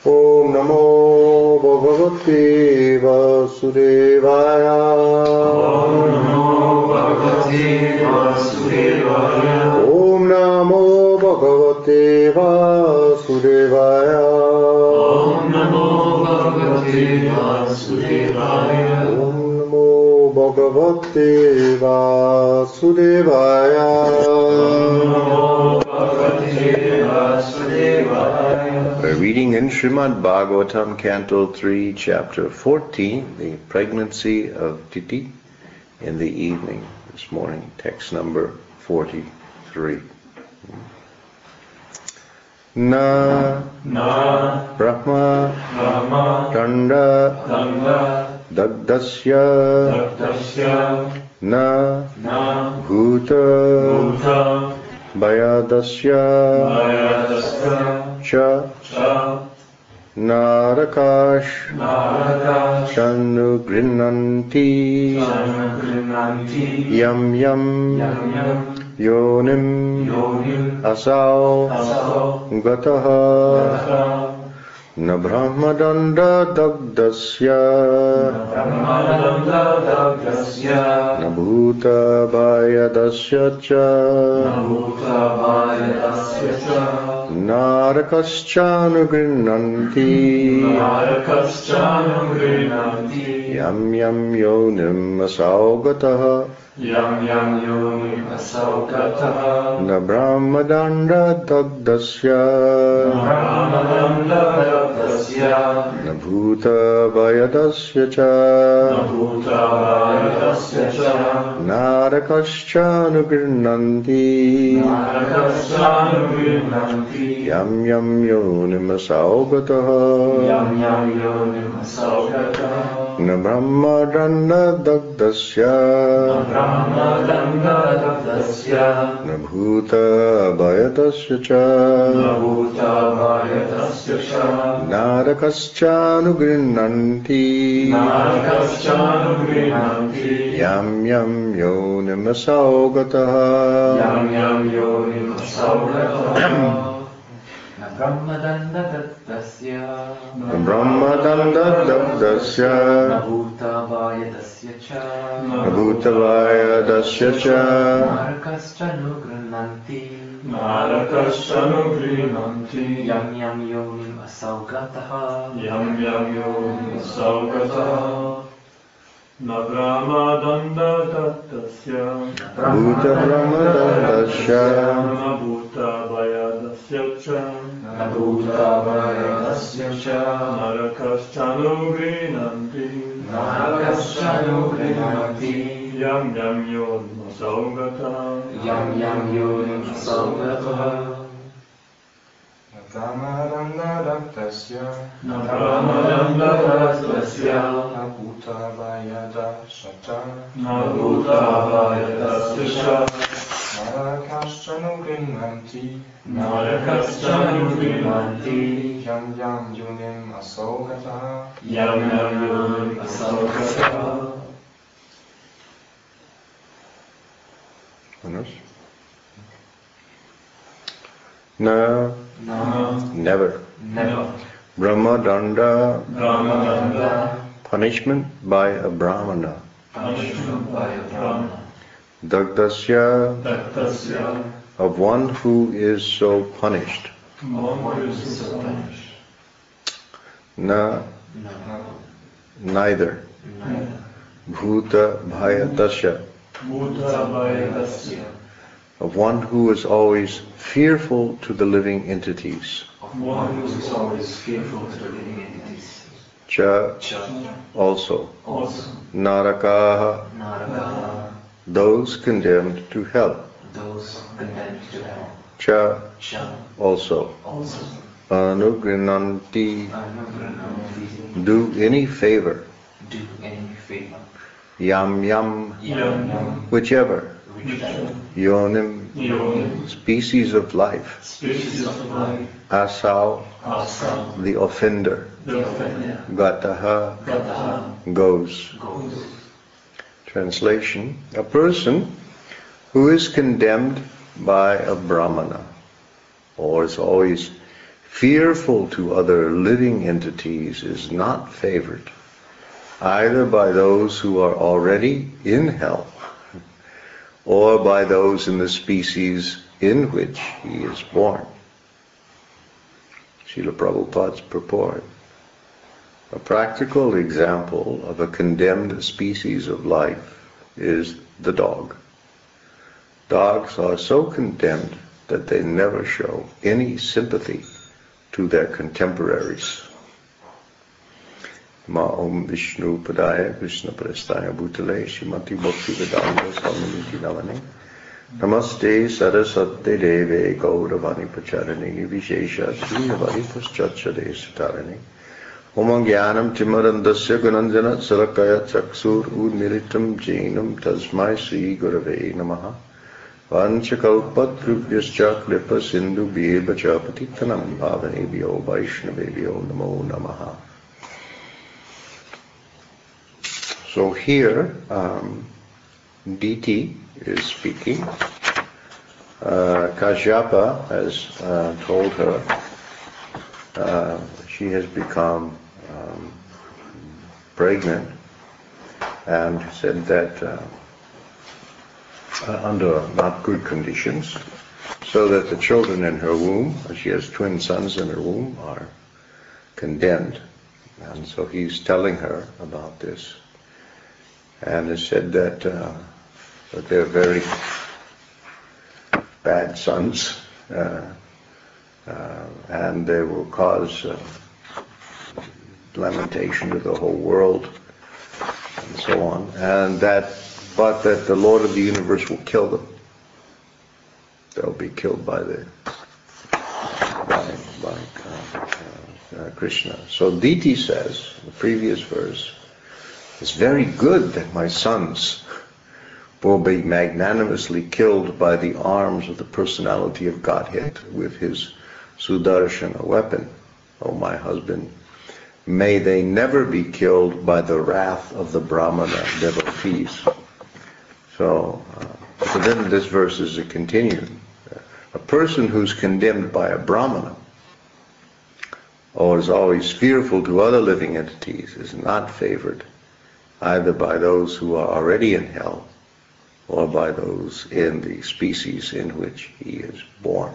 Om Namo Bhagavate Vasudevaya. Om Namo Bhagavate Vasudevaya. Om Namo Bhagavate Vasudevaya. Om Namo Bhagavate Vasudevaya. Om Namo Bhagavate Vasudevaya. We're reading in Srimad Bhagavatam, Canto 3, Chapter 14, the pregnancy of Titi in the evening this morning, text number 43. Na Brahma Danda Dagdasya Na Bhuta Bayadasya Cha Narakash Chanugrinanti Yam Yam Yonim Asao Gataha Na Brahmadanda Dagdasya Na Bhuta Bayadasya Cha Narakaschanugrinanti Yam Yam Yonim Asao Gataha Na Brahmadanda Dagdasya Na Bhuta Bayadasya Cha Narakaschanugrnanti Yam Yam Yonim Asaugataha Na Brahmadanda Dagdasya Na Bhuta Bayadasya Cha Narakaschanugrnanti Yam Yam Yonim Asaugataha Brahmadanda Dadasya Na Brahmadanda Dagdasya Na Bhuta Bayadasya Cha Na Bhuta Bayadasya Cha Narakaschanugrnanti Yam Yam Yonim Asaugataha Na Brahmadanda Dadasya Bhuta Brahmadasya Na Bhuta Bayadasya Cha Na Bhuta Bayadasya Cha Narakaschanugrnanti Yam Yam Yonim Asaugataha Yam Yam Yonim Asaugataha Brahmadanda Dagdasya Na Brahmadanda Dadasya Na Bhuta Bayadasya Cha Na Bhuta Bayadasya Cha Narakaschanugrnanti Yam Yam Yonim Asaugataha Yam Yam Yonim Asaugataha. Na Never Brahmadanda Punishment by a Brahmana Dagdasya of one who is so punished Na Neither Bhuta Bhayadasya of one who is always fearful to the living entities. Cha also. Narakaha those condemned to hell. Cha also. Anugrinanti do any favor. Yam Yam whichever. Yonim species of life. Asau the offender. Gataha goes. Translation: a person who is condemned by a Brahmana or is always fearful to other living entities is not favored either by those who are already in hell or by those in the species in which he is born. Srila Prabhupada's purport. A practical example of a condemned species of life is the dog. Dogs are so condemned that they never show any sympathy to their contemporaries. Ma Om Vishnu Padaya Krishna Prastaya Bhutale Shrimati Bhakti Vedanta Swamiti Navane Namaste Saraswate Deve Gauravani Pacharani Vishesha Sriyavari Paschachade Sutarani Om Jnanam Timarandasya Gunanjana Sarakaya Chaksur Udmilitam Jainam Tasmai Sri Gurave Namaha Vanchakalpatrubhyascha Kripa Sindhu Bheva Chapatitanam Bhavanebhyo Vaishnavebhyo Namo Namaha. So here, Diti is speaking. Kashyapa has told her she has become pregnant and said that under not good conditions, so that the children in her womb, she has twin sons in her womb, are condemned. And so he's telling her about this. And has said that they're very bad sons, and they will cause lamentation to the whole world, and so on. But that the Lord of the universe will kill them. They'll be killed by Krishna. So Diti says, in the previous verse, it's very good that my sons will be magnanimously killed by the arms of the personality of Godhead with his Sudarshana weapon, O my husband. May they never be killed by the wrath of the Brahmana devotees. So then this verse is a continuing. A person who's condemned by a Brahmana or is always fearful to other living entities is not favored either by those who are already in hell or by those in the species in which he is born.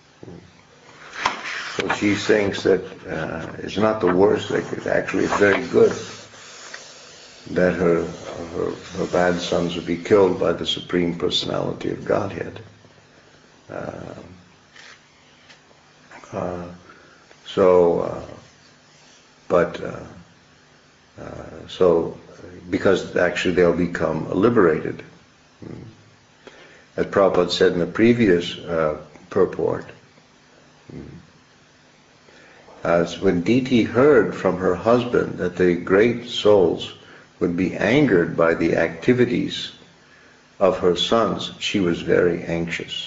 So she thinks that it's not the worst, actually it's very good that her bad sons would be killed by the Supreme Personality of Godhead. So because actually they'll become liberated. As Prabhupada said in the previous purport, as when Diti heard from her husband that the great souls would be angered by the activities of her sons, she was very anxious.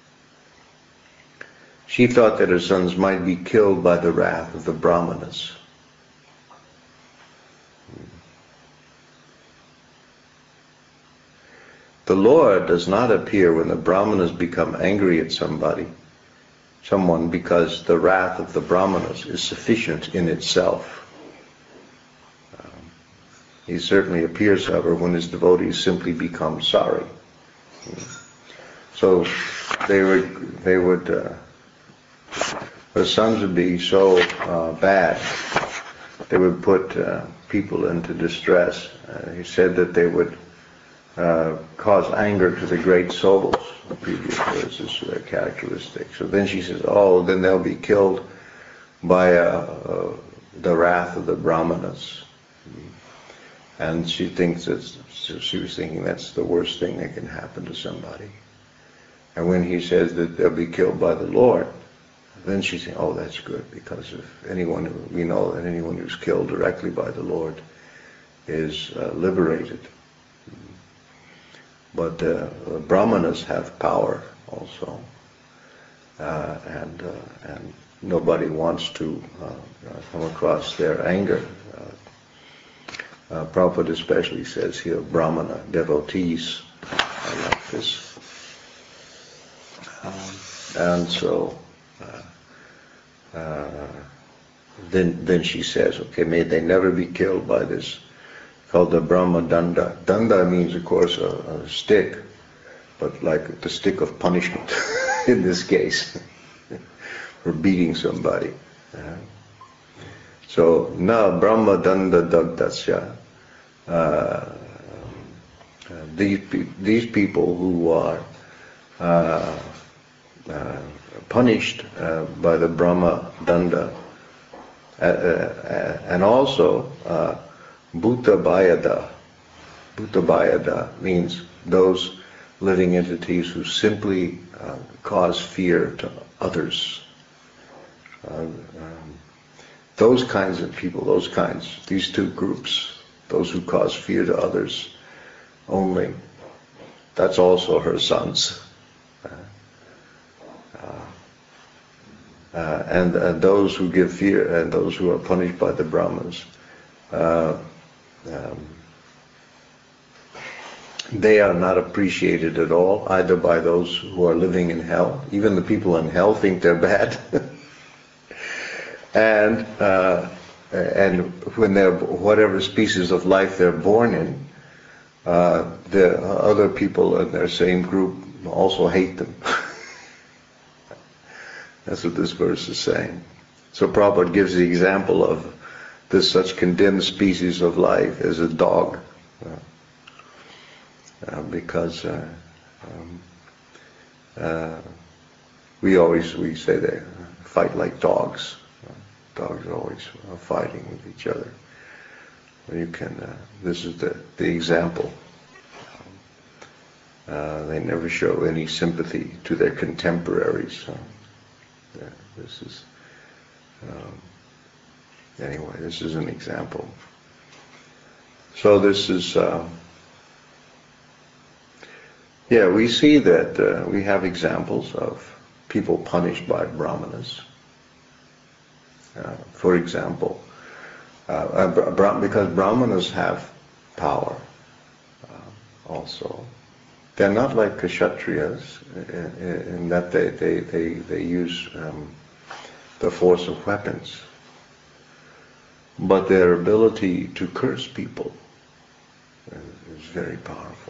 She thought that her sons might be killed by the wrath of the Brahmanas. The Lord does not appear when the Brahmanas become angry at someone, because the wrath of the Brahmanas is sufficient in itself. He certainly appears, however, when his devotees simply become sorry. So her sons would be so bad, they would put people into distress. He said that they would cause anger to the great souls. The previous verses are their characteristics. So then she says, then they'll be killed by the wrath of the Brahmanas. And she was thinking that's the worst thing that can happen to somebody. And when he says that they'll be killed by the Lord, then she's saying, that's good, because we know that anyone who's killed directly by the Lord is liberated. But Brahmanas have power also, and nobody wants to come across their anger. Prabhupada especially says here, Brahmana devotees are like this. And so then she says, okay, may they never be killed by this, called the Brahma Danda. Danda means, of course, a stick, but like the stick of punishment in this case, for beating somebody. So, na Brahma Danda Dagdasya. These people who are punished by the Brahma Danda, and also Bhuta Bhayada. Bhuta Bhayada means those living entities who simply cause fear to others. Those kinds of people, these two groups, those who cause fear to others only, that's also her sons. And those who give fear and those who are punished by the Brahmas, they are not appreciated at all, either by those who are living in hell. Even the people in hell think they're bad. And when they're whatever species of life they're born in, the other people in their same group also hate them. That's what this verse is saying. So Prabhupada gives the example of this such condemned species of life as a dog, because we say they fight like dogs. Dogs are always fighting with each other. You can. This is the example. They never show any sympathy to their contemporaries. This is anyway. This is an example. So this is. We see that we have examples of people punished by brahmanas. For example, because brahmanas have power also. They're not like kshatriyas in that they use the force of weapons. But their ability to curse people is very powerful.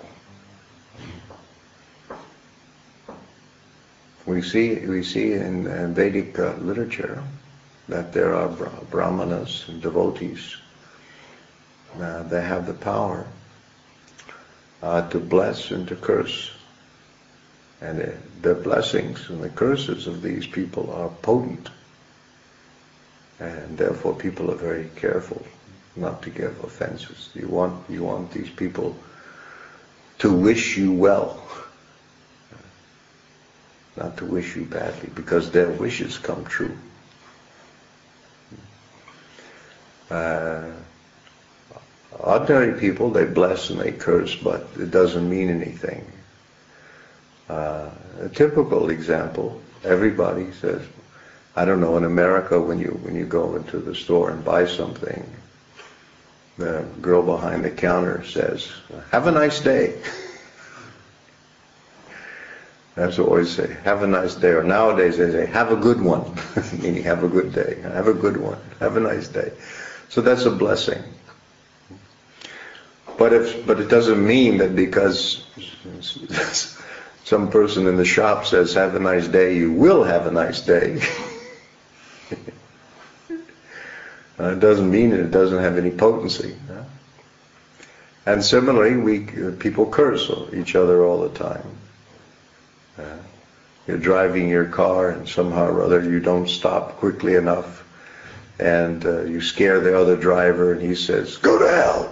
We see in Vedic literature that there are brahmanas and devotees. They have the power to bless and to curse. And the blessings and the curses of these people are potent. And therefore people are very careful not to give offenses. You want these people to wish you well, not to wish you badly, because their wishes come true. Ordinary people, they bless and they curse, but it doesn't mean anything. A typical example, everybody says, I don't know, in America when you go into the store and buy something, the girl behind the counter says, have a nice day. That's what I always say, have a nice day. Or nowadays they say, have a good one, meaning have a good day. Have a good one, have a nice day. So that's a blessing. But it doesn't mean that because some person in the shop says, have a nice day, you will have a nice day. It doesn't mean it doesn't have any potency. And similarly, people curse each other all the time. You're driving your car and somehow or other you don't stop quickly enough, and you scare the other driver and he says, go to hell.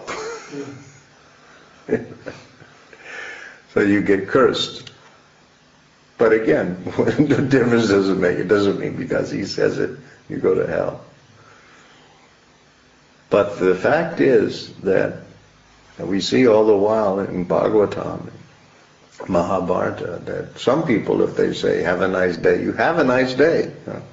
So you get cursed. But again, the difference doesn't make. It doesn't mean because he says it, you go to hell. But the fact is that we see all the while in Bhagavatam, Mahabharata, that some people, if they say, have a nice day, you have a nice day.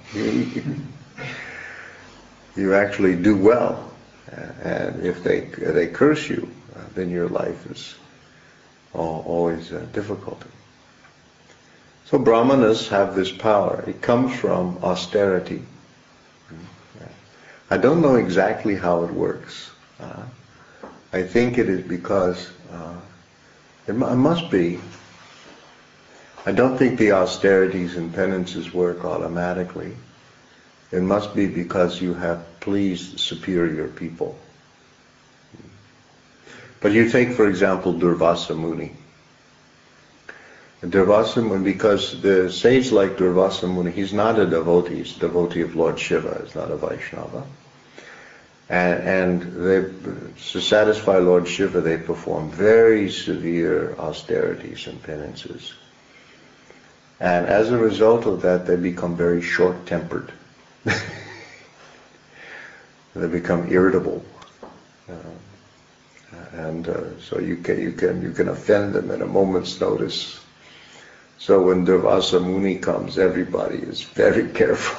You actually do well. And if they curse you, then your life is always difficult. So brahmanas have this power. It comes from austerity. I don't know exactly how it works. I think it is because it must be. I don't think the austerities and penances work automatically. It must be because you have pleased superior people. But you take, for example, Durvasa Muni. Durvasa Muni, because the sage like Durvasa Muni, he's not a devotee, he's a devotee of Lord Shiva, he's not a Vaishnava. And to satisfy Lord Shiva, they perform very severe austerities and penances. And as a result of that, they become very short-tempered. They become irritable. So you can offend them at a moment's notice. So when Durvasa Muni comes, everybody is very careful.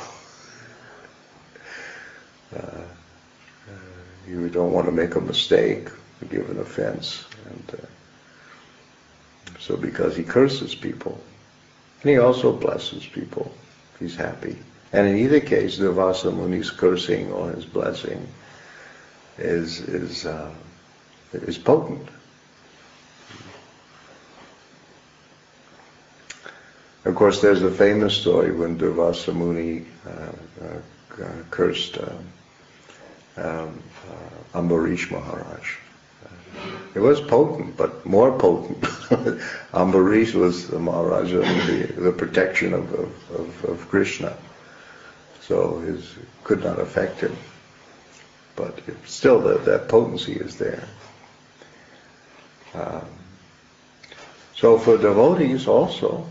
You don't want to make a mistake, give an offense. And so because he curses people, and he also blesses people, he's happy. And in either case, Durvasa Muni's cursing or his blessing is potent. Of course, there's a famous story when Durvasa Muni cursed Ambarish Maharaj. It was potent, but more potent. Ambarish was the Maharaja, the protection of Krishna. So it could not affect him. But still, that potency is there. So for devotees also,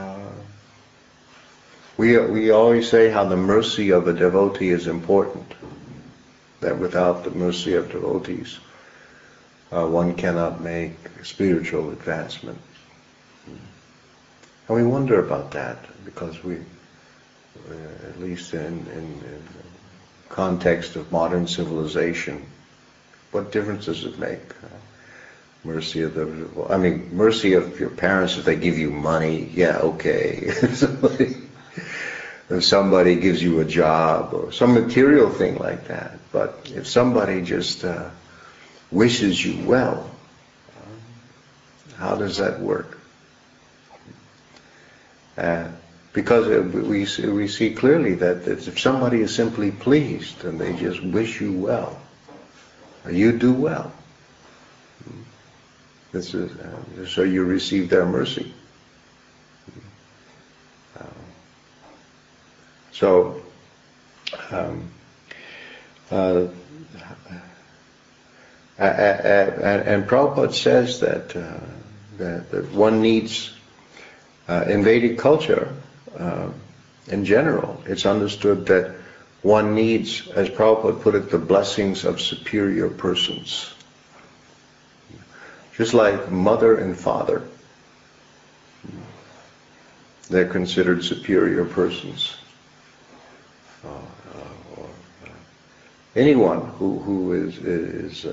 we always say how the mercy of a devotee is important. That without the mercy of devotees, one cannot make spiritual advancement. And we wonder about that because we, at least in context of modern civilization, what difference does it make? Mercy of your parents, if they give you money, yeah, okay. If somebody gives you a job or some material thing like that. But if somebody just wishes you well, how does that work? Because we see clearly that if somebody is simply pleased and they just wish you well, you do well. This is so you receive their mercy. And Prabhupada says that one needs, in Vedic culture, in general, it's understood that one needs, as Prabhupada put it, the blessings of superior persons. Just like mother and father, they're considered superior persons. Anyone who is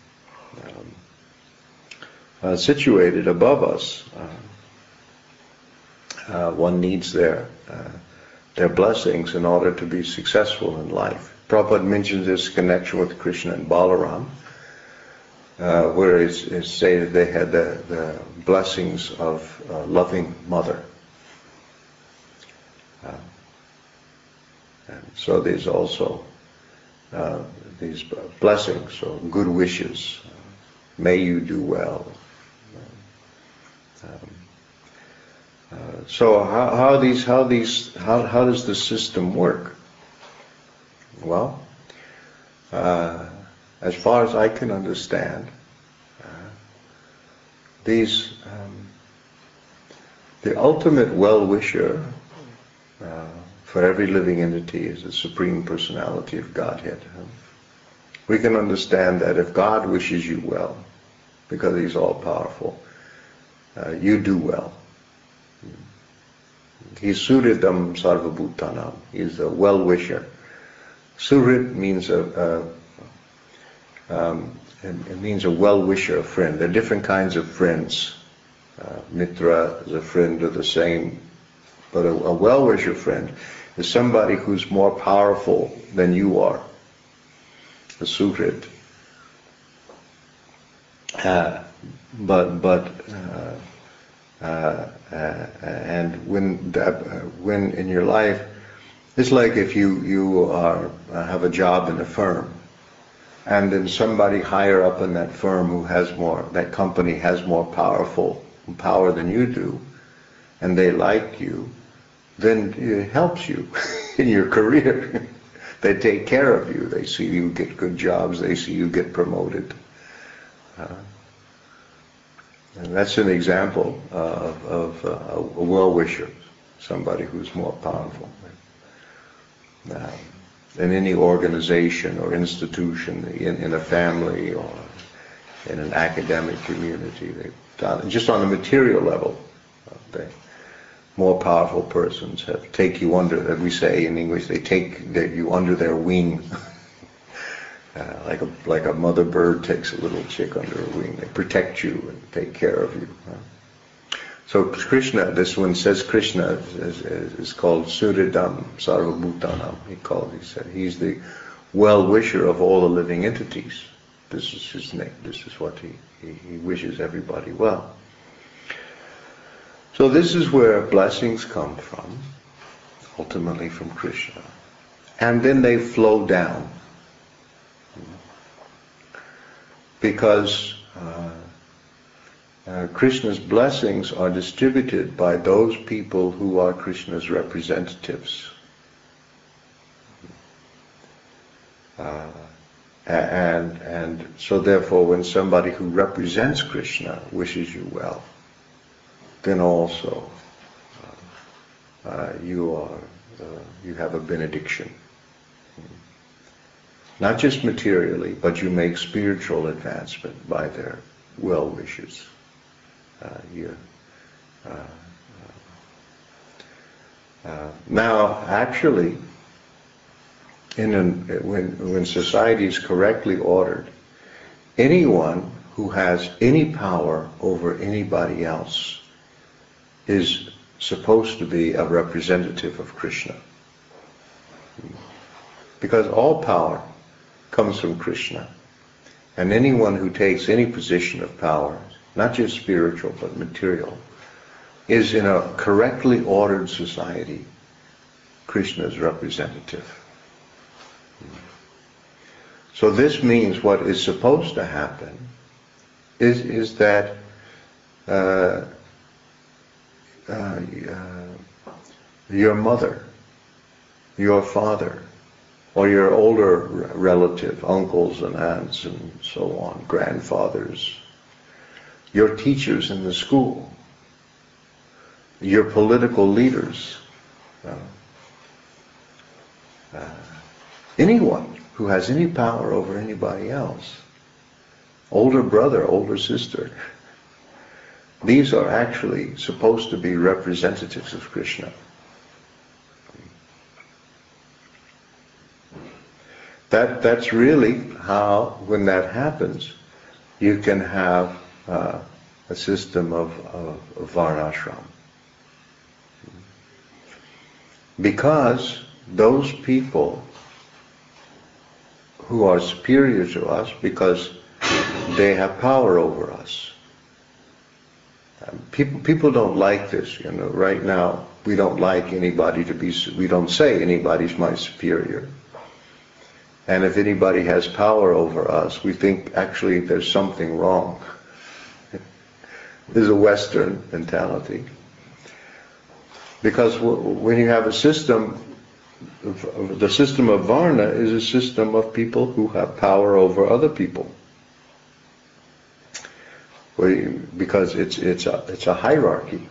situated above us, one needs their blessings in order to be successful in life. Prabhupada mentions this connection with Krishna and Balaram, where it's stated they had the blessings of a loving mother. And so there's also these blessings, so good wishes. May you do well. So how does the system work? Well, as far as I can understand, the ultimate well-wisher for every living entity is the Supreme Personality of Godhead. We can understand that if God wishes you well, because He's all-powerful, you do well. He's Suridam Sarvabhutanam. He's a well-wisher. Surit means it means a well-wisher, a friend. There are different kinds of friends. Mitra is a friend of the same, but a well-wisher friend is somebody who's more powerful than you are. the Suhrit. And when in your life, it's like if you have a job in a firm, and then somebody higher up in that firm who has more, that company has more power than you do, and they like you, then it helps you in your career. They take care of you. They see you get good jobs. They see you get promoted. And that's an example of a well-wisher, somebody who's more powerful. In any organization or institution, in a family or in an academic community, just on a material level, more powerful persons take you under, as we say in English, they take you under their wing. Like a mother bird takes a little chick under her wing. They protect you and take care of you. So Krishna, this one says Krishna is called Suridam Sarvabhutanam. He said he's the well-wisher of all the living entities. This is his name. This is what he wishes everybody well. So this is where blessings come from, ultimately from Krishna. And then they flow down. Because Krishna's blessings are distributed by those people who are Krishna's representatives. And so therefore when somebody who represents Krishna wishes you well, then also you have a benediction. Not just materially, but you make spiritual advancement by their well wishes. Now, actually, when society is correctly ordered, anyone who has any power over anybody else is supposed to be a representative of Krishna. Because all power comes from Krishna. And anyone who takes any position of power, not just spiritual but material, is in a correctly ordered society Krishna's representative. So this means what is supposed to happen is that your mother, your father, or your older relative, uncles and aunts and so on, grandfathers, your teachers in the school, your political leaders, anyone who has any power over anybody else, older brother, older sister, these are actually supposed to be representatives of Krishna. That's really how, when that happens, you can have a system of varnashram. Because those people who are superior to us, because they have power over us. People don't like this, right now we don't like anybody we don't say anybody's my superior. And if anybody has power over us, we think actually there's something wrong. There's a Western mentality. Because when you have a system, the system of Varna is a system of people who have power over other people. Because it's a hierarchy.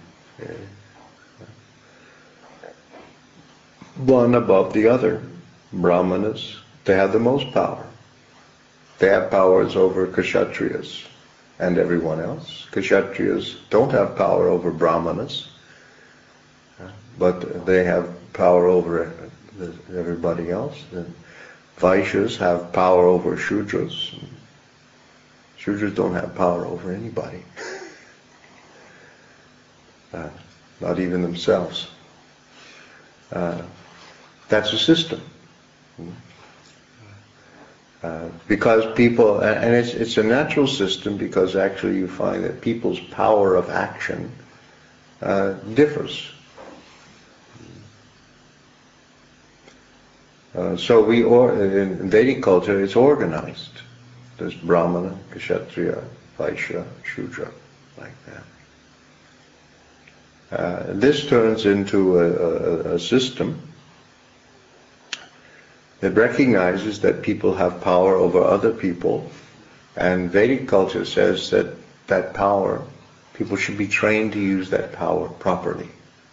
One above the other. Brahmanas, they have the most power. They have powers over Kshatriyas and everyone else. Kshatriyas don't have power over Brahmanas, but they have power over everybody else. And Vaishyas have power over Shudras. Shudras don't have power over anybody. Not even themselves. That's a system. Because people, and it's a natural system because actually you find that people's power of action differs. So in Vedic culture it's organized. There's Brahmana, Kshatriya, Vaishya, Shudra, like that. This turns into a system that recognizes that people have power over other people, and Vedic culture says that that power, people should be trained to use that power properly.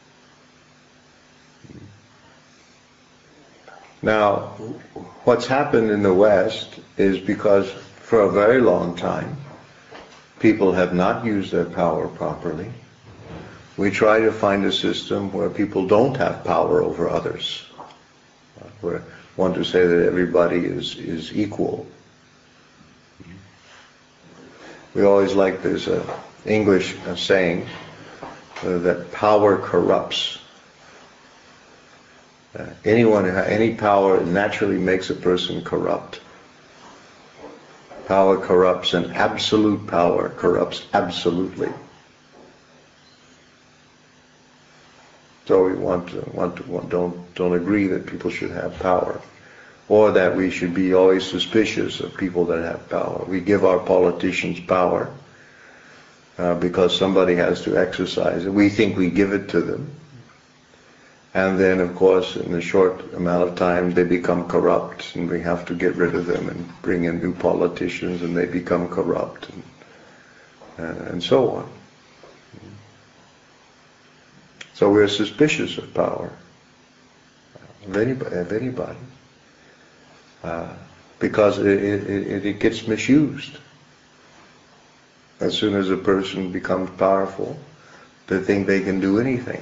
Now, what's happened in the West is because for a very long time, people have not used their power properly. We try to find a system where people don't have power over others, where want to say that everybody is equal. We always like this English saying that power corrupts. Any power naturally makes a person corrupt. Power corrupts, and absolute power corrupts absolutely. So we don't agree that people should have power, or that we should be always suspicious of people that have power. We give our politicians power because somebody has to exercise it. We think we give it to them, and then of course in a short amount of time they become corrupt, and we have to get rid of them and bring in new politicians, and they become corrupt, and so on. So we're suspicious of power, of anybody, because it gets misused. As soon as a person becomes powerful, they think they can do anything.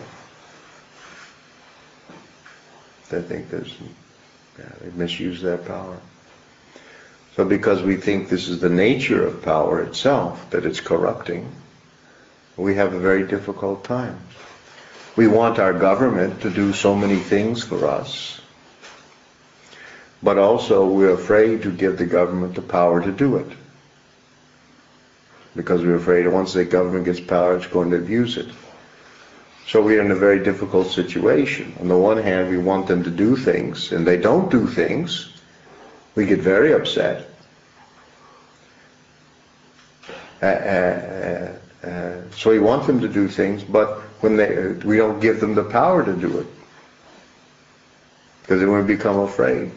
They think they misuse their power. So because we think this is the nature of power itself, that it's corrupting, we have a very difficult time. We want our government to do so many things for us, but also we're afraid to give the government the power to do it. Because we're afraid once the government gets power, it's going to abuse it. So we're in a very difficult situation. On the one hand, we want them to do things, and they don't do things. We get very upset. So we want them to do things, but when we don't give them the power to do it, because then we become afraid.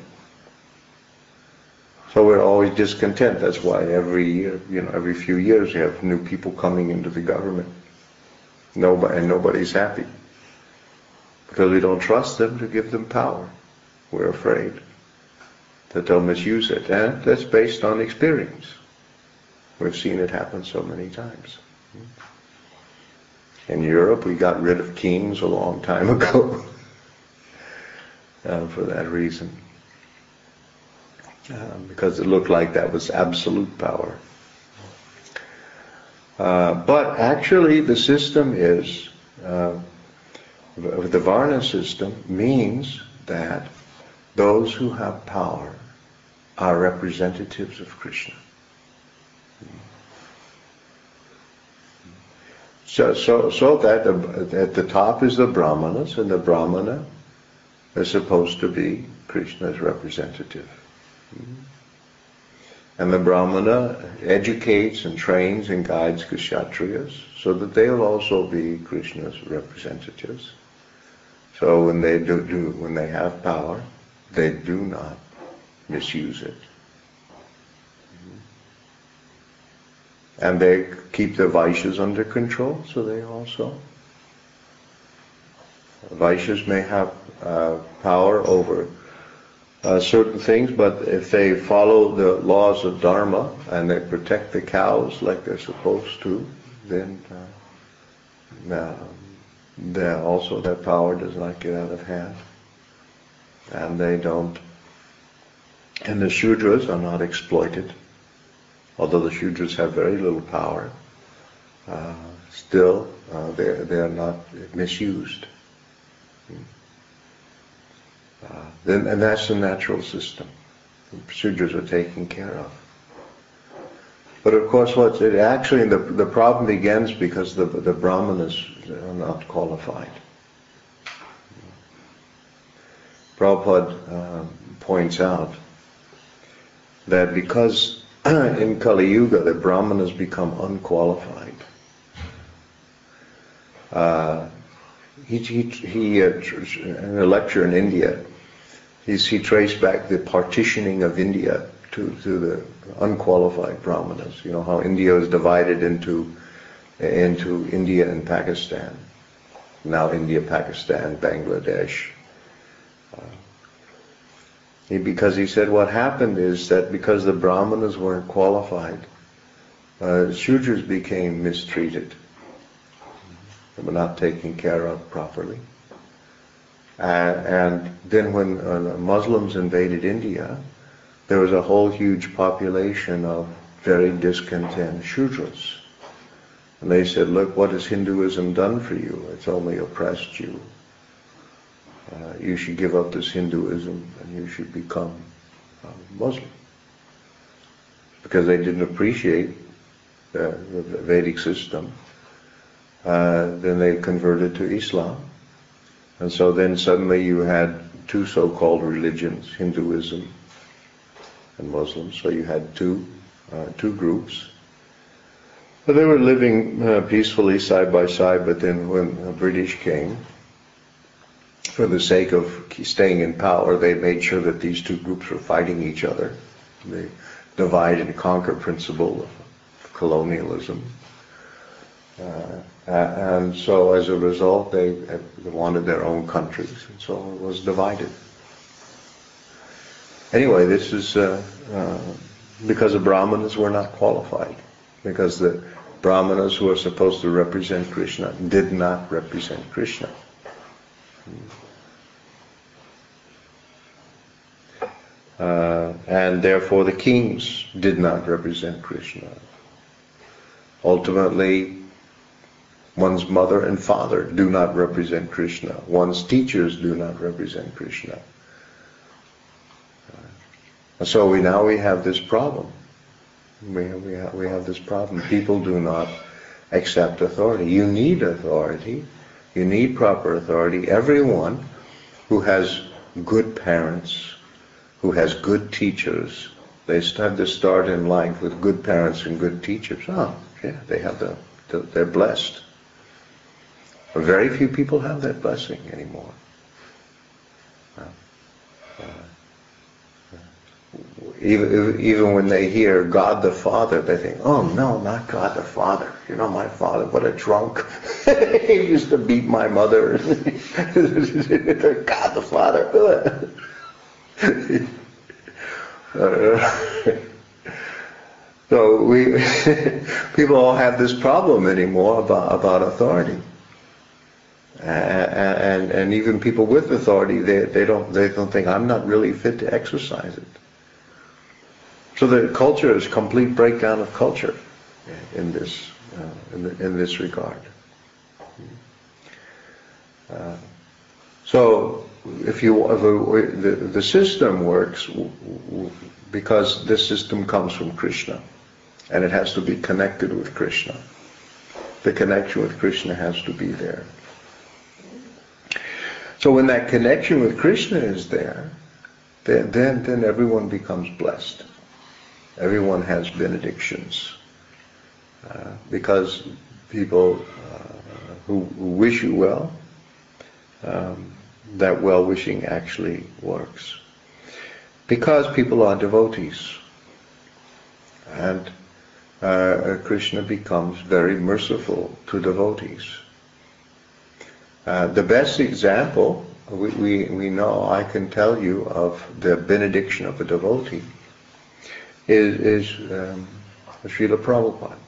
So we're always discontent. That's why every year, every few years, you have new people coming into the government. And nobody's happy. Because we don't trust them to give them power. We're afraid that they'll misuse it. And that's based on experience. We've seen it happen so many times. In Europe, we got rid of kings a long time ago for that reason. Because it looked like that was absolute power. But actually the system is, the Varna system means that those who have power are representatives of Krishna. So that at the top is the Brahmanas, and the Brahmana is supposed to be Krishna's representative. And the Brahmana educates and trains and guides Kshatriyas so that they'll also be Krishna's representatives. So when they have power, they do not misuse it. And they keep the Vaishyas under control, so they also. Vaishyas may have power over certain things, but if they follow the laws of Dharma and they protect the cows like they're supposed to, then also their power does not get out of hand. And they don't. And the Shudras are not exploited. Although the Shudras have very little power, still they are not misused. And that's the natural system. Sudras are taken care of. But of course, the problem begins because the Brahmanas are not qualified. Prabhupada points out that because in Kali Yuga the Brahmanas become unqualified, in a lecture in India, he traced back the partitioning of India to the unqualified Brahmanas. You know how India was divided into India and Pakistan. Now India, Pakistan, Bangladesh. Because he said what happened is that because the Brahmanas weren't qualified, Shudras became mistreated. They were not taken care of properly. And then when Muslims invaded India, there was a whole huge population of very discontent Shudras. And they said, look, what has Hinduism done for you? It's only oppressed you. You should give up this Hinduism and you should become Muslim. Because they didn't appreciate the Vedic system. Then they converted to Islam. And so then suddenly you had two so-called religions, Hinduism and Muslims. So you had two groups. But they were living peacefully side by side, but then when the British came, for the sake of staying in power, they made sure that these two groups were fighting each other. The divide and conquer principle of colonialism. And so as a result, they wanted their own countries, and so it was divided. Anyway, this is because the Brahmanas were not qualified, because the Brahmanas who are supposed to represent Krishna did not represent Krishna. And therefore the kings did not represent Krishna. Ultimately, one's mother and father do not represent Krishna. One's teachers do not represent Krishna. So we have this problem. We have this problem. People do not accept authority. You need authority. You need proper authority. Everyone who has good parents, who has good teachers, they have to start in life with good parents and good teachers. Oh, yeah, they're blessed. Very few people have that blessing anymore. Even when they hear God the Father, they think, oh no, not God the Father. You know, my father, what a drunk. He used to beat my mother. God the Father. So people all have this problem anymore about authority. And even people with authority, they don't think I'm not really fit to exercise it. So the culture is complete breakdown of culture in this regard. So if the system works because this system comes from Krishna, and it has to be connected with Krishna. The connection with Krishna has to be there. So when that connection with Krishna is there, then everyone becomes blessed. Everyone has benedictions. Because people who wish you well, that well-wishing actually works. Because people are devotees. And Krishna becomes very merciful to devotees. The best example we know, I can tell you, of the benediction of a devotee is Srila Prabhupada.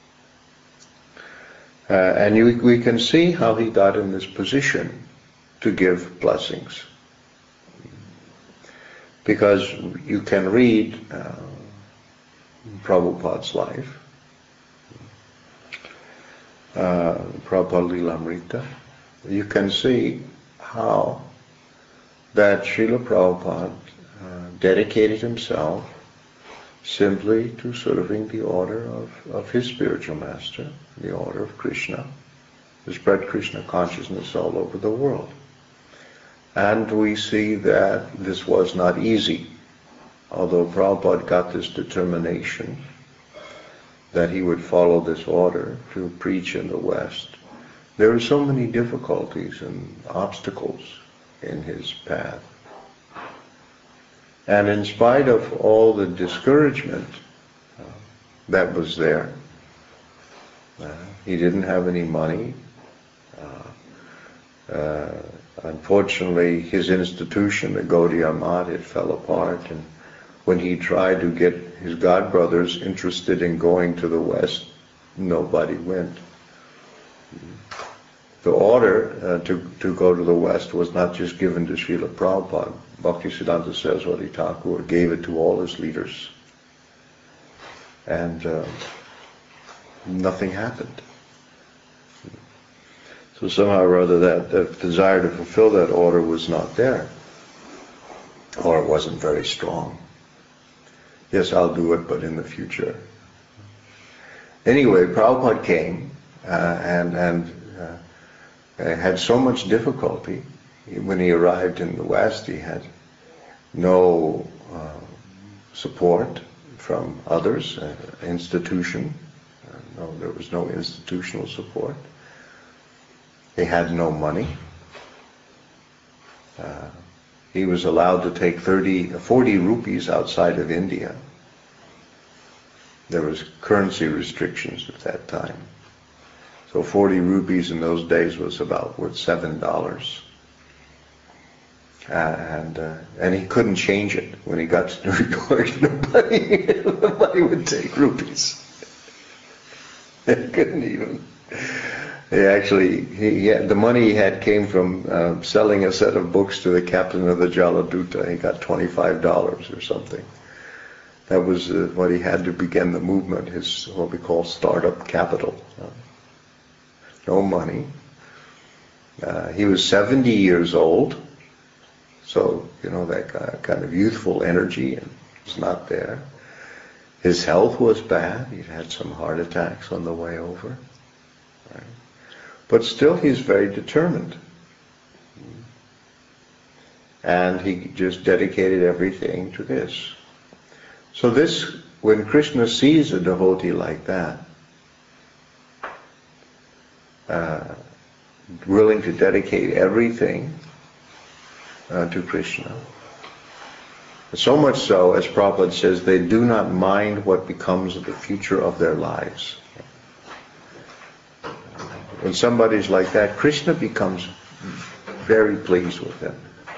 And we can see how he got in this position to give blessings. Because you can read Prabhupada's life, Prabhupada Lilamrita. You can see how that Srila Prabhupada dedicated himself simply to serving the order of his spiritual master, the order of Krishna, to spread Krishna consciousness all over the world. And we see that this was not easy. Although Prabhupada got this determination that he would follow this order to preach in the West, there were so many difficulties and obstacles in his path. And in spite of all the discouragement that was there, he didn't have any money. Unfortunately, his institution, the Gaudiya Math, it fell apart, and when he tried to get his godbrothers interested in going to the West, nobody went. The order to go to the West was not just given to Srila Prabhupada. Bhaktisiddhanta Saraswati Thakur gave it to all his leaders. And nothing happened. So somehow or other that the desire to fulfill that order was not there. Or it wasn't very strong. Yes, I'll do it, but in the future. Anyway, Prabhupada came and had so much difficulty. When he arrived in the West, he had no support from others, institution. No, there was no institutional support. He had no money. He was allowed to take 40 rupees outside of India. There was currency restrictions at that time. So 40 rupees in those days was about worth $7. And he couldn't change it. When he got to New York, nobody would take rupees. He couldn't even. The money he had came from selling a set of books to the captain of the Jaladuta. He got $25 or something. That was what he had to begin the movement, his what we call startup capital. No money. He was 70 years old, so that kind of youthful energy was not there. His health was bad. He'd had some heart attacks on the way over. Right? But still he's very determined. And he just dedicated everything to this. So when Krishna sees a devotee like that, willing to dedicate everything to Krishna, so much so, as Prabhupada says, they do not mind what becomes of the future of their lives. When somebody's like that, Krishna becomes very pleased with them.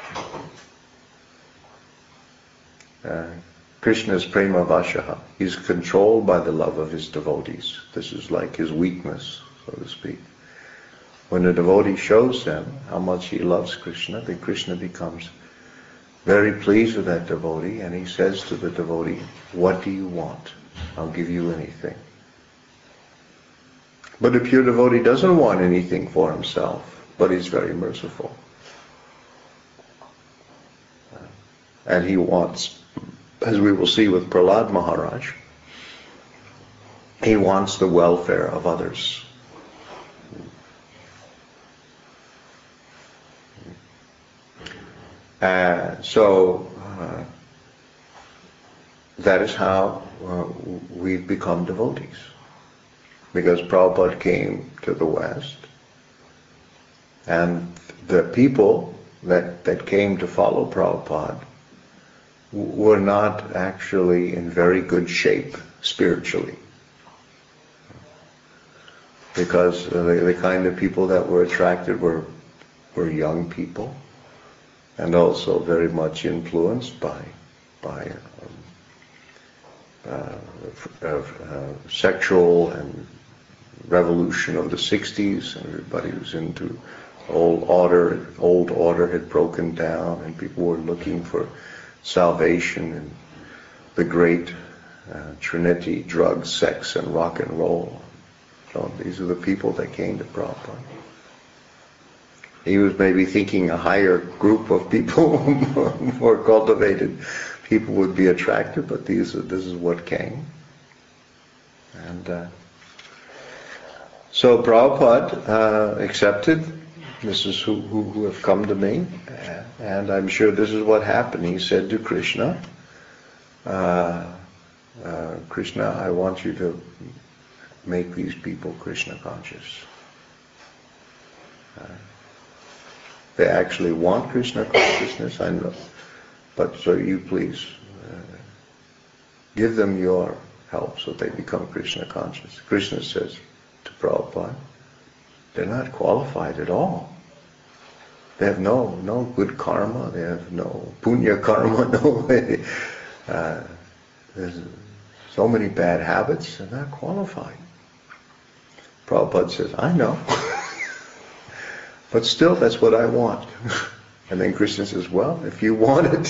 Krishna is prema vashaha. He's controlled by the love of his devotees. This is like his weakness, so to speak. When a devotee shows them how much he loves Krishna, then Krishna becomes very pleased with that devotee, and he says to the devotee, "What do you want? I'll give you anything." But a pure devotee doesn't want anything for himself, but he's very merciful. And he wants, as we will see with Prahlad Maharaj, he wants the welfare of others. So that is how we've become devotees. Because Prabhupada came to the West, and the people that came to follow Prabhupada were not actually in very good shape spiritually. Because the kind of people that were attracted were young people, and also very much influenced by sexual and revolution of the 60s. Everybody was into old order had broken down, and people were looking for salvation in the great trinity: drugs, sex, and rock and roll. So these are the people that came to Prabhupada. He was maybe thinking a higher group of people, more cultivated people would be attracted, but this is what came. And so Prabhupada accepted. This is who have come to me, and I'm sure this is what happened. He said to Krishna, Krishna, I want you to make these people Krishna conscious. They actually want Krishna consciousness, I know, but so you please give them your help so they become Krishna conscious. Krishna says to Prabhupada, they're not qualified at all. They have no good karma, they have no punya karma, there's so many bad habits, they're not qualified. Prabhupada says, I know. But still, that's what I want. And then Krishna says, well, if you want it.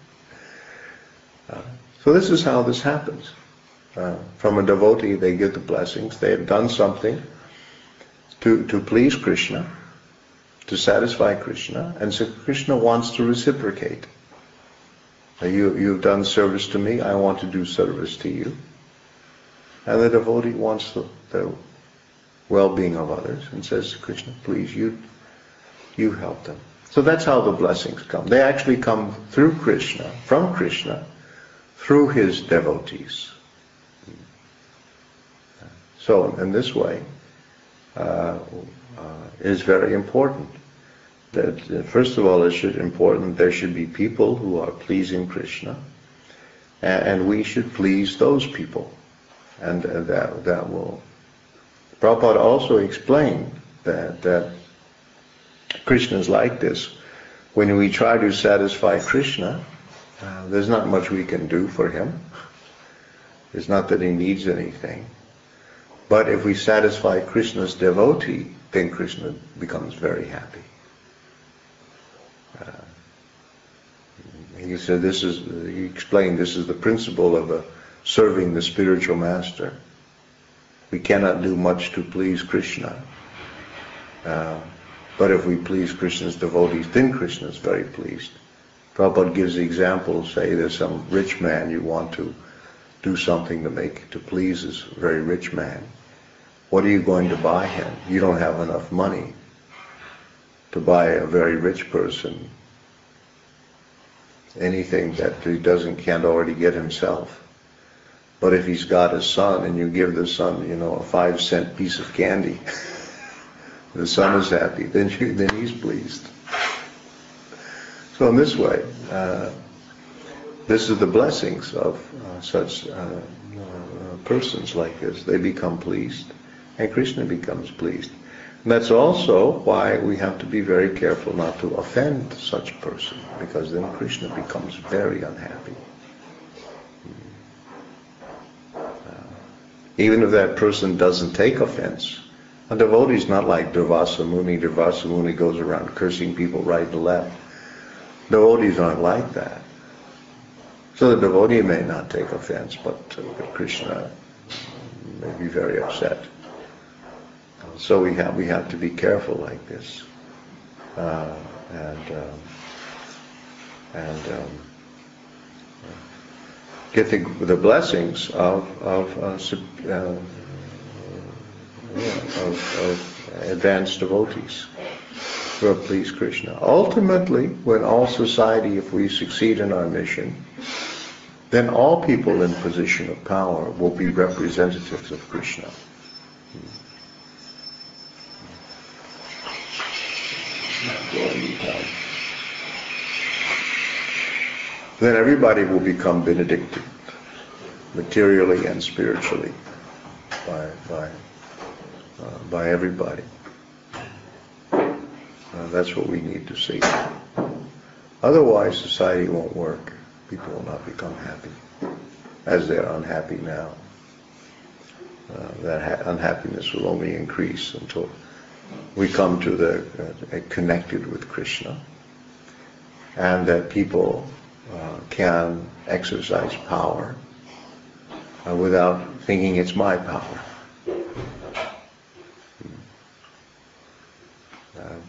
So this is how this happens. From a devotee, they get the blessings. They have done something to please Krishna, to satisfy Krishna, and so Krishna wants to reciprocate. You've done service to me, I want to do service to you. And the devotee wants the well-being of others and says to Krishna, please, you help them. So that's how the blessings come. They actually come through Krishna, from Krishna, through his devotees. So in this way, is very important. That first of all, there should be people who are pleasing Krishna, and we should please those people, and that will. Prabhupada also explained that Krishna is like this. When we try to satisfy Krishna, there's not much we can do for him. It's not that he needs anything. But if we satisfy Krishna's devotee, then Krishna becomes very happy. He said he explained this is the principle of serving the spiritual master. We cannot do much to please Krishna. But if we please Krishna's devotees, then Krishna is very pleased. Prabhupada gives the example, say there's some rich man you want to do something to please this very rich man. What are you going to buy him? You don't have enough money to buy a very rich person anything that he can't already get himself. But if he's got a son and you give the son, a 5-cent piece of candy, the son is happy, then he's pleased. So in this way, this is the blessings of such persons like this. They become pleased, and Krishna becomes pleased. And that's also why we have to be very careful not to offend such a person, because then Krishna becomes very unhappy. Even if that person doesn't take offense, a devotee is not like Durvasa Muni. Durvasa Muni goes around cursing people right and left. Devotees aren't like that. So the devotee may not take offense, but Krishna may be very upset. So we have to be careful like this, and get the blessings of advanced devotees who have pleased Krishna. Ultimately, when all society, if we succeed in our mission, then all people in position of power will be representatives of Krishna. Then everybody will become Benedictine, materially and spiritually, by everybody. That's what we need to see. Otherwise, society won't work. People will not become happy, as they're unhappy now. That unhappiness will only increase until we come to connected with Krishna, and that people can exercise power without thinking it's my power.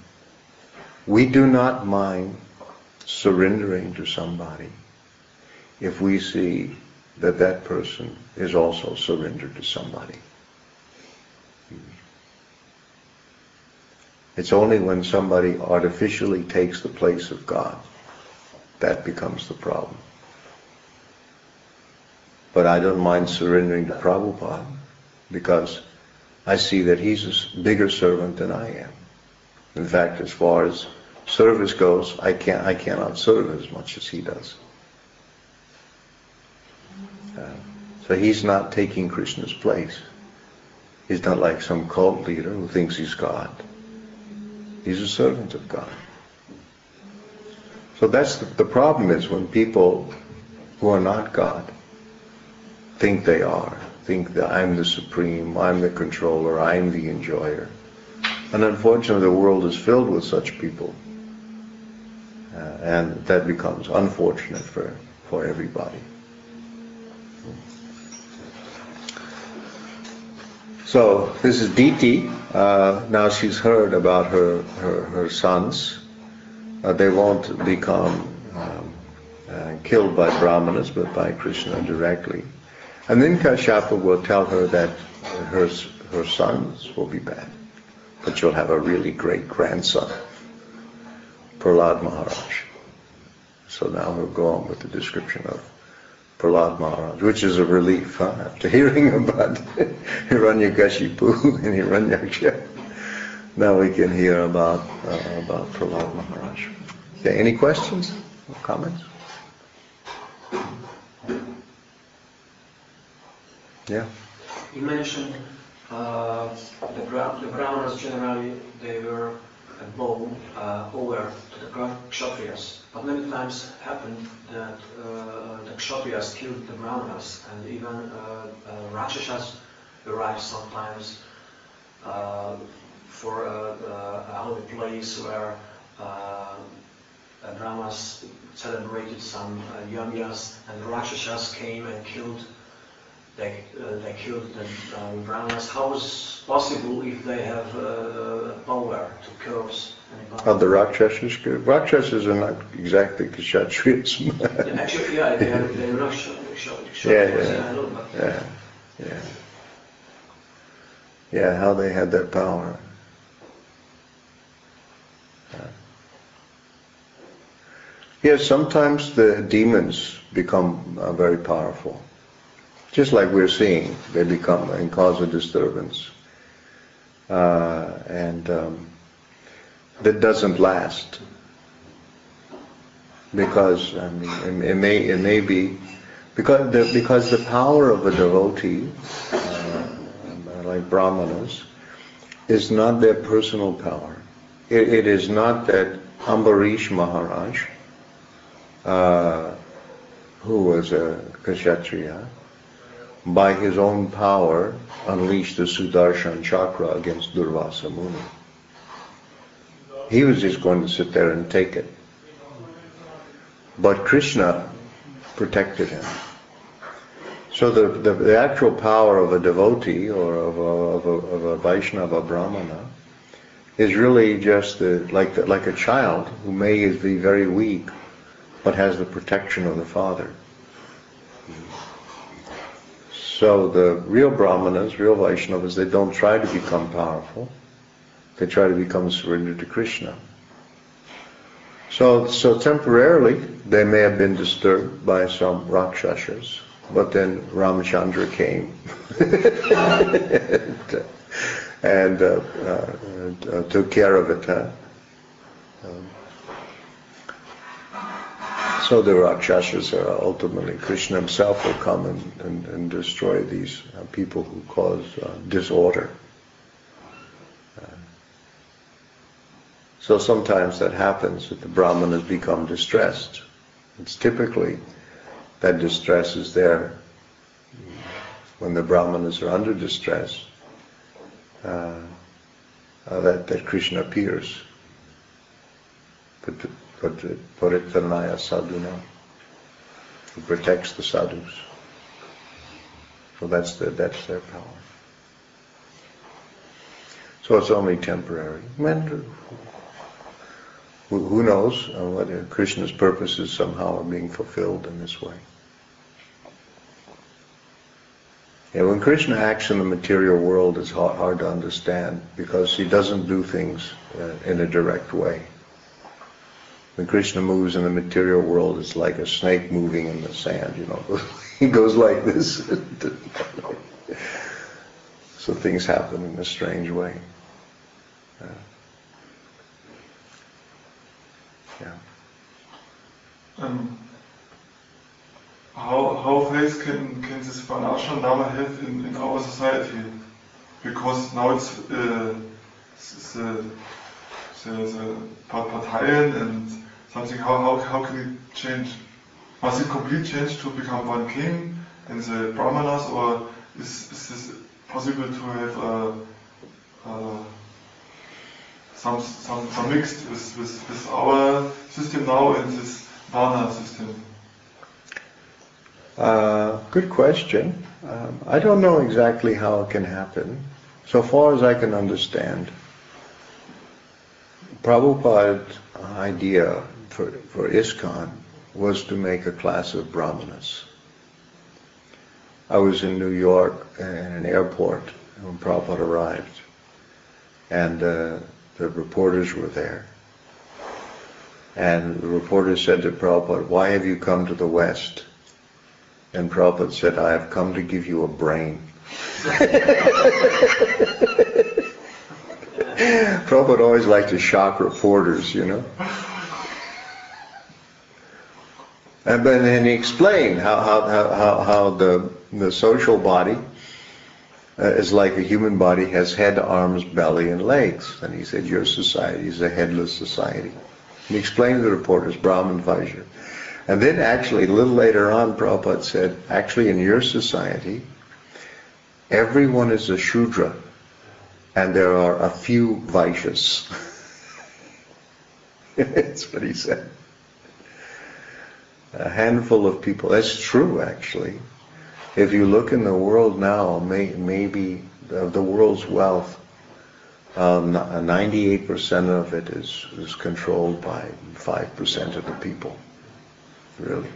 We do not mind surrendering to somebody if we see that that person is also surrendered to somebody. It's only when somebody artificially takes the place of God that becomes the problem. But I don't mind surrendering to Prabhupada because I see that he's a bigger servant than I am. In fact, as far as service goes, I cannot serve as much as he does. So he's not taking Krishna's place. He's not like some cult leader who thinks he's God. He's a servant of God. So that's the problem is when people who are not God think they are, think that I'm the supreme, I'm the controller, I'm the enjoyer. And unfortunately the world is filled with such people. And that becomes unfortunate for everybody. So this is Diti. Now she's heard about her sons. They won't become killed by Brahmanas, but by Krishna directly. And then Kashyapa will tell her that her sons will be bad, but she'll have a really great grandson, Prahlad Maharaj. So now we'll go on with the description of Prahlad Maharaj, which is a relief, after hearing about Hiranyakashipu and Hiranyaksha. Now we can hear about Prahlad Maharaj. Okay, any questions or comments? Yeah. You mentioned the Brahmanas generally, they were bow over to the Kshatriyas. But many times happened that the Kshatriyas killed the Brahmanas, and even Rakshasas arrived sometimes for a holy place where Brahmanas celebrated some yajnas, and Rakshasas came and killed. They killed the Brahmanas. How is it possible if they have power to curse anybody? Oh, the Rakshasas? Rakshasas are not exactly Kshatriyas. Actually, yeah, they're not Kshatriyas. Yeah, how they had that power. Yes, sometimes the demons become very powerful. Just like we're seeing, they become and cause a disturbance. And that doesn't last. Because, I mean, it may be, because the power of a devotee, like Brahmanas, is not their personal power. It is not that Ambarish Maharaj, who was a Kshatriya, by his own power unleashed the Sudarshan Chakra against Durvasa Muni. He was just going to sit there and take it. But Krishna protected him. So the actual power of a devotee or of a Vaishnava Brahmana is really just like a child who may be very weak but has the protection of the father. So the real Brahmanas, real Vaishnavas, they don't try to become powerful. They try to become surrendered to Krishna. So temporarily they may have been disturbed by some Rakshasas, but then Ramachandra came and took care of it. So the Rakshasas are ultimately, Krishna himself will come and destroy these people who cause disorder. So sometimes that happens, that the Brahmanas become distressed. It's typically that distress is there when the Brahmanas are under distress, that Krishna appears. Paritanaya sadhuna. He protects the sadhus. So that's their power. So it's only temporary. Who knows whether Krishna's purposes somehow are being fulfilled in this way. Yeah, when Krishna acts in the material world, it's hard to understand because he doesn't do things in a direct way. When Krishna moves in the material world, it's like a snake moving in the sand, you know. He goes like this. So things happen in a strange way. Yeah. How faith can this Varnashram Dharma help in our society? Because now it's the Parteien and something. How can it change? Must it complete change to become one king and the Brahmanas, or is this possible to have some mixed with our system now and this Varna system? Good question. I don't know exactly how it can happen. So far as I can understand, Prabhupada's idea for ISKCON was to make a class of Brahmanas. I was in New York in an airport when Prabhupada arrived, and the reporters were there. And the reporter said to Prabhupada, "Why have you come to the West?" And Prabhupada said, "I have come to give you a brain." Prabhupada always liked to shock reporters, you know. And then he explained how the social body is like a human body, has head, arms, belly, and legs. And he said, your society is a headless society. And he explained to the reporters, Brahman, Vaishya. And then actually, a little later on, Prabhupada said, actually in your society, everyone is a Shudra, and there are a few Vaishyas. That's what he said. A handful of people. That's true, actually. If you look in the world now, maybe the world's wealth, 98% of it is controlled by 5% of the people. Really.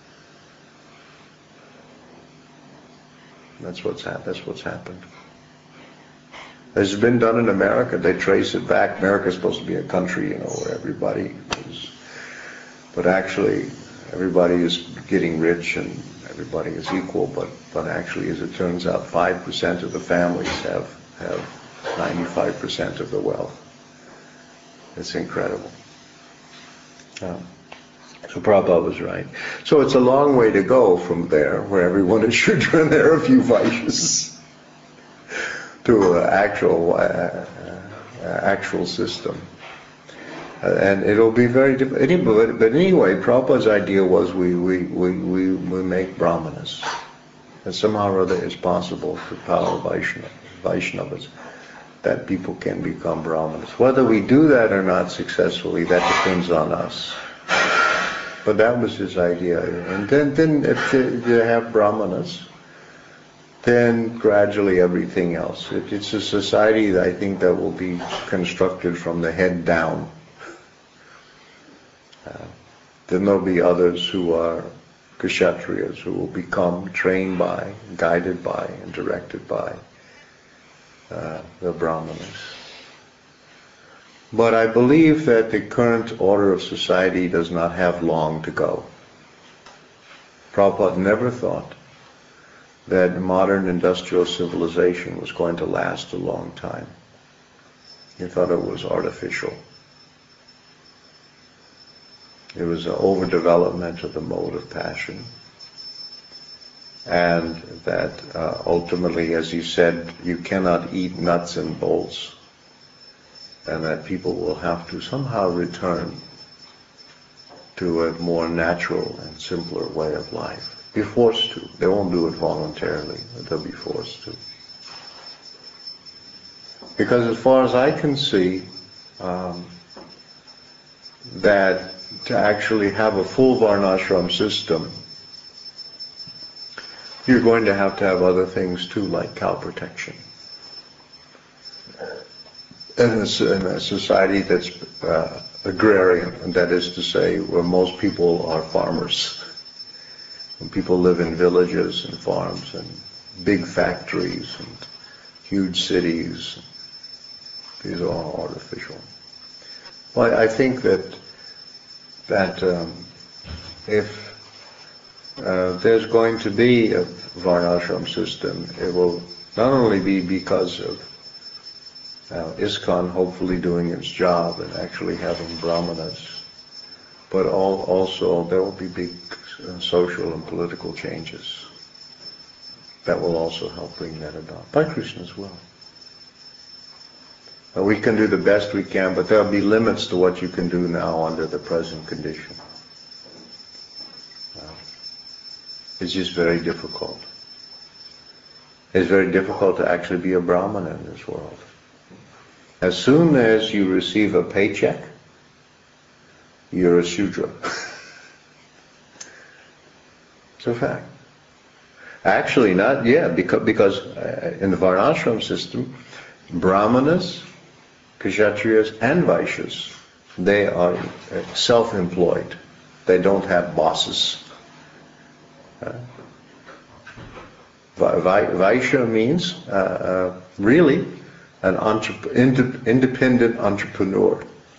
That's what's happened. It's been done in America. They trace it back. America's supposed to be a country, you know, where everybody is. But actually, everybody is getting rich and everybody is equal. But actually, as it turns out, 5% of the families have 95% of the wealth. It's incredible. So Prabhupada was right. So it's a long way to go from there, where everyone is Shudra and there are a few Vaishyas, to an actual system. And it'll be very difficult. But anyway, Prabhupada's idea was we make Brahmanas. And somehow or other it's possible to power Vaishnavas, that people can become Brahmanas. Whether we do that or not successfully, that depends on us. But that was his idea. And then if you have Brahmanas, then gradually everything else. It's a society that I think that will be constructed from the head down. Then there'll be others who are Kshatriyas, who will become trained by, guided by, and directed by the Brahmanas. But I believe that the current order of society does not have long to go. Prabhupada never thought that modern industrial civilization was going to last a long time. He thought it was artificial. It was an overdevelopment of the mode of passion. And that ultimately, as he said, you cannot eat nuts and bolts. And that people will have to somehow return to a more natural and simpler way of life. Be forced to. They won't do it voluntarily, but they'll be forced to. Because as far as I can see, that to actually have a full Varnashram system, you're going to have other things too, like cow protection. In a society that's agrarian, and that is to say, where most people are farmers. When people live in villages and farms, and big factories and huge cities. These are all artificial. Well, I think that if there's going to be a varnashram system, it will not only be because of ISKCON hopefully doing its job and actually having brahmanas, but also there will be big social and political changes that will also help bring that about, by Krishna's will. We can do the best we can, but there'll be limits to what you can do now under the present condition. It's just very difficult. It's very difficult to actually be a brahmana in this world. As soon as you receive a paycheck, you're a Shudra. It's a fact. Actually, not yet, because in the Varnashram system, Brahmanas, Kshatriyas, and Vaishyas, they are self-employed. They don't have bosses. Vaishya means really an independent entrepreneur.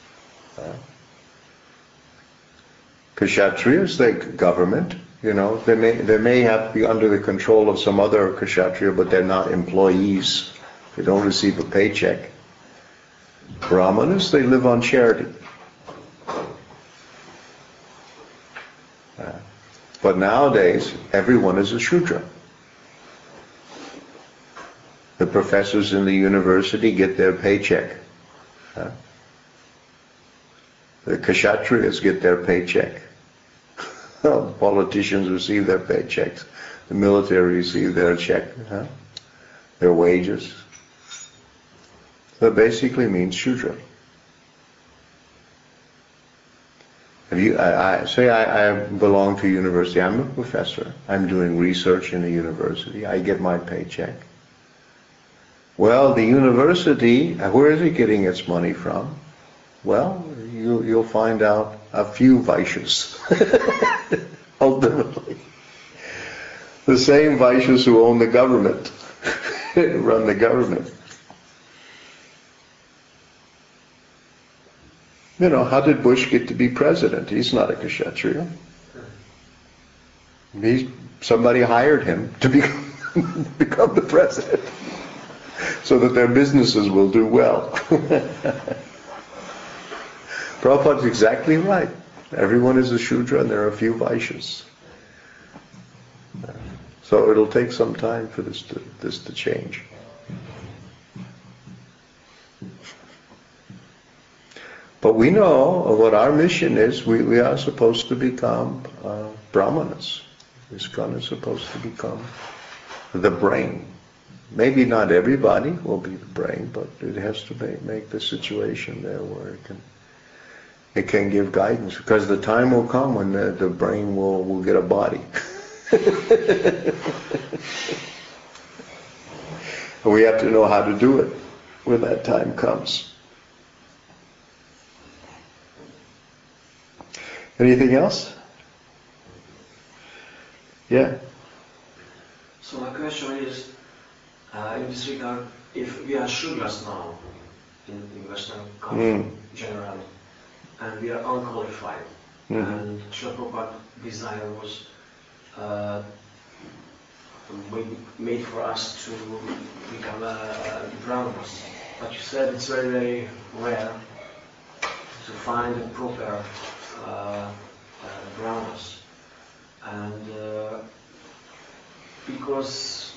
Kshatriyas, they government. They may have to be under the control of some other Kshatriya, but they're not employees. They don't receive a paycheck. Brahmanas, they live on charity. But nowadays, everyone is a Shudra. The professors in the university get their paycheck. The Kshatriyas get their paycheck. The politicians receive their paychecks. The military receive their check, their wages. That basically means Shudra. I belong to a university. I'm a professor. I'm doing research in a university. I get my paycheck. Well, the university, where is it getting its money from? Well, you'll find out a few Vaishyas. Ultimately. The same Vaishyas who own the government, run the government. How did Bush get to be president? He's not a Kshatriya. Somebody hired him to become the president so that their businesses will do well. Prabhupada's exactly right. Everyone is a Shudra and there are a few Vaishyas. So it'll take some time for this to change. But we know what our mission is. We are supposed to become brahmanas. ISKCON is supposed to become the brain. Maybe not everybody will be the brain, but it has to make the situation there where it can give guidance. Because the time will come when the brain will get a body. We have to know how to do it when that time comes. Anything else? Yeah. So my question is, in this regard, if we are Shudras now in Western culture generally, and we are unqualified, and Srila Prabhupada's desire was made for us to become brahmanas. But you said it's very, very rare to find a proper brahmanas, and because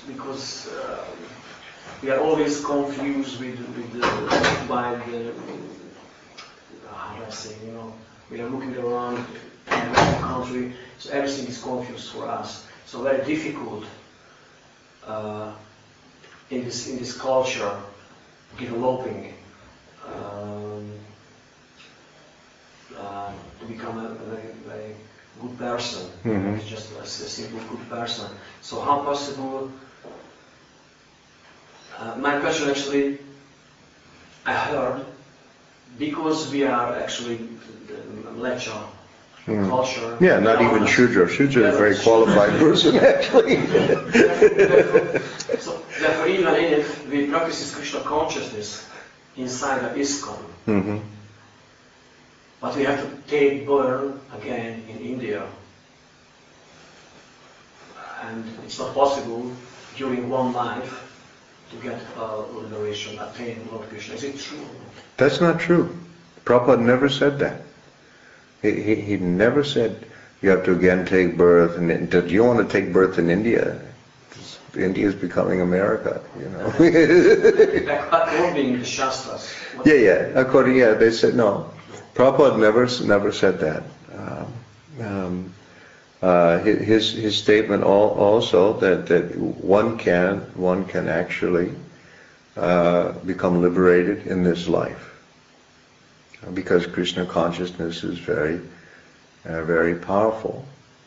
we are always confused by the how do I say, we are looking around in the country, so everything is confused for us. So very difficult in this culture developing to become a very, very good person, just a simple good person. So how possible? My question actually, I heard, because we are actually lecture culture. Yeah, not even Shudra. Shudra is a very qualified person, actually. Therefore, even if we practice Krishna consciousness inside the ISKCON, Mm-hmm. but we have to take birth again in India. And it's not possible during one life to get liberation, attain Lord Krishna. Is it true? That's not true. Prabhupada never said that. He never said you have to again take birth. And do you want to take birth in India? India is becoming America, you know. According to the Shastras. Yeah. They said no. Prabhupada never said that. His statement also that one can actually become liberated in this life, because Krishna consciousness is very very powerful.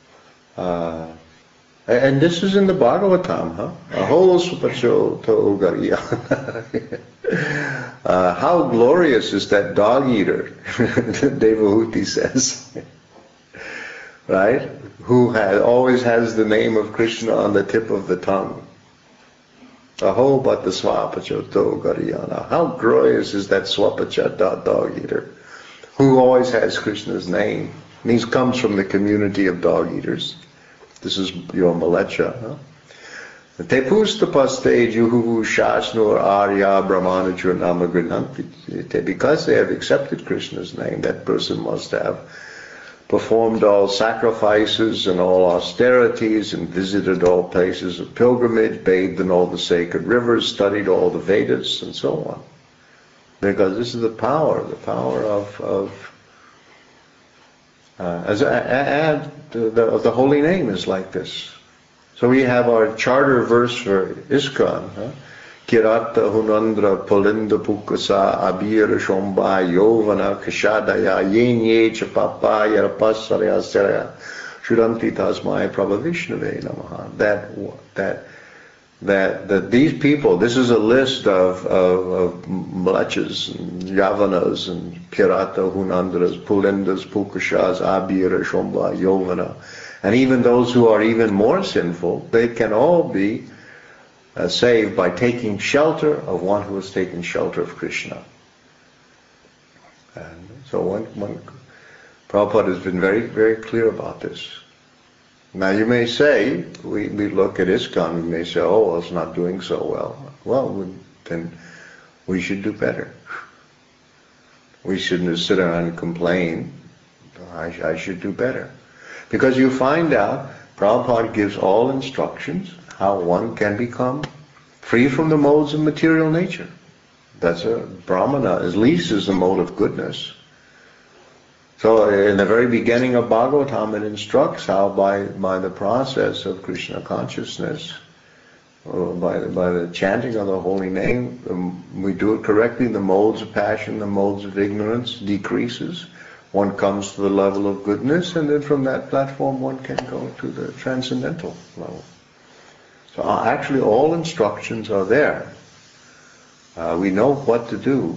And this is in the Bhagavatam, huh? Aho supacho to ugariyana. How glorious is that dog eater, Devahuti says. Right? Who always has the name of Krishna on the tip of the tongue. Aho bata swapacho to ugariyana. How glorious is that swapacha dog eater, who always has Krishna's name. And he comes from the community of dog eaters. This is your Malecha. Te pustapaste juhu shasnur arya brahmanajur namagrinanti. Because they have accepted Krishna's name, that person must have performed all sacrifices and all austerities and visited all places of pilgrimage, bathed in all the sacred rivers, studied all the Vedas and so on. Because this is the power of the holy name is like this. So we have our charter verse for ISKCON. Kirata hunandra polinda pukasa abira shomba yovana kashadaya yenye chapapaya pasarya sarya shudanti tasmai prabhavishnave namaha. That these people, this is a list of mlechas and yavanas and pirata hunandras, pulindas, pukashas, abira, shomba, yovana, and even those who are even more sinful, they can all be saved by taking shelter of one who has taken shelter of Krishna. And so Prabhupada has been very, very clear about this. Now you may say, we look at ISKCON, we may say, oh, well, it's not doing so well. Well, then we should do better. We shouldn't just sit around and complain. I should do better. Because you find out, Prabhupada gives all instructions how one can become free from the modes of material nature. That's a brahmana, at least is the mode of goodness. So in the very beginning of Bhagavatam, it instructs how by the process of Krishna consciousness, or by the chanting of the holy name, we do it correctly, the modes of passion, the modes of ignorance decreases. One comes to the level of goodness, and then from that platform one can go to the transcendental level. So actually all instructions are there. We know what to do.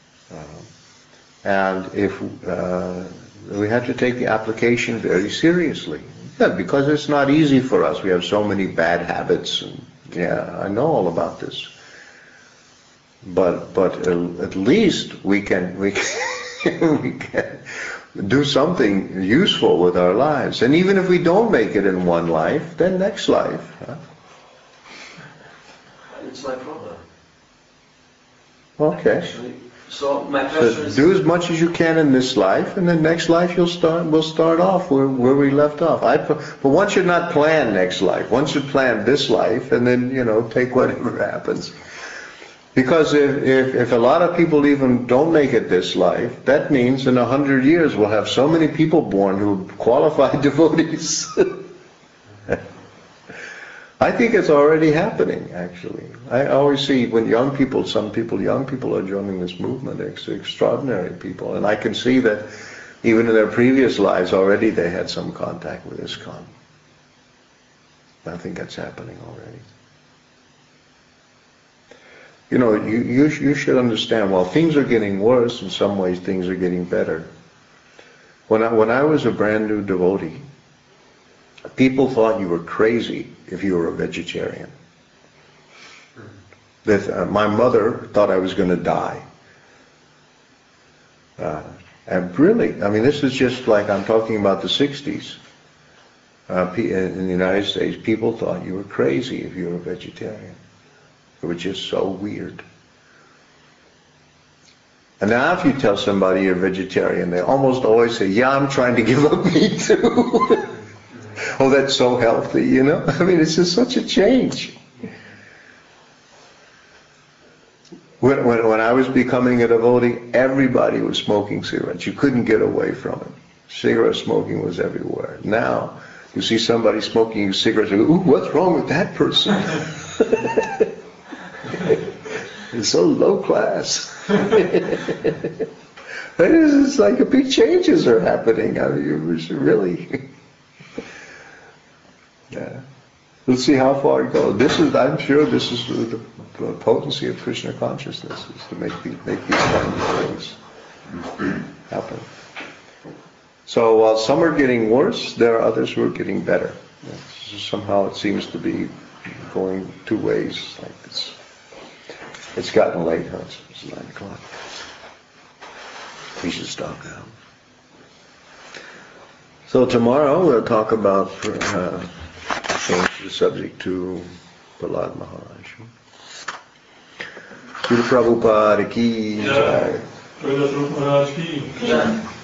And if we have to take the application very seriously. Yeah, because it's not easy for us. We have so many bad habits. And, yeah, I know all about this. But at least we can we can do something useful with our lives. And even if we don't make it in one life, then next life. Huh? It's my problem. Okay. Actually. So my question is, do as much as you can in this life, and then next life we'll start off where we left off. But one should not plan next life. One should plan this life, and then take whatever happens. Because if a lot of people even don't make it this life, that means in 100 years we'll have so many people born who are qualified devotees. I think it's already happening, actually. I always see when young people are joining this movement, it's extraordinary people. And I can see that even in their previous lives already they had some contact with ISKCON. I think that's happening already. You should understand, while things are getting worse, in some ways things are getting better. When I was a brand new devotee, people thought you were crazy if you were a vegetarian. That my mother thought I was going to die. And really, I mean, this is just like I'm talking about the 60s. In the United States, people thought you were crazy if you were a vegetarian. It was just so weird. And now if you tell somebody you're a vegetarian, they almost always say, yeah, I'm trying to give up meat too. Oh, that's so healthy, you know? I mean, it's just such a change. When I was becoming a devotee, everybody was smoking cigarettes. You couldn't get away from it. Cigarette smoking was everywhere. Now, you see somebody smoking cigarettes, and go, ooh, what's wrong with that person? It's so low class. It's like a big changes are happening. I mean, it was really... Yeah. Let's see how far it goes. I'm sure this is the potency of Krishna consciousness, is to make these kind of things happen. So while some are getting worse, there are others who are getting better. Somehow it seems to be going two ways. Like it's gotten late, huh? It's 9 o'clock. We should stop now. So tomorrow we'll talk about change the subject to Prahlad Maharaj. Srila Prabhupada ki jai. Srila Prabhupada ki jai.